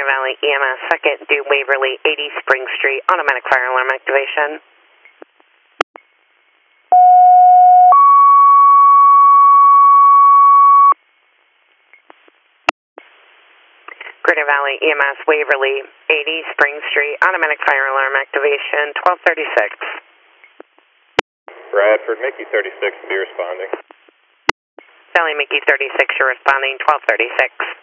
Valley EMS, second due Waverly, 80 Spring Street, automatic fire alarm activation. Greater Valley EMS, Waverly, 80 Spring Street, automatic fire alarm activation, 1236. Bradford, Mickey 36, be responding. Valley Mickey 36, you're responding, 1236.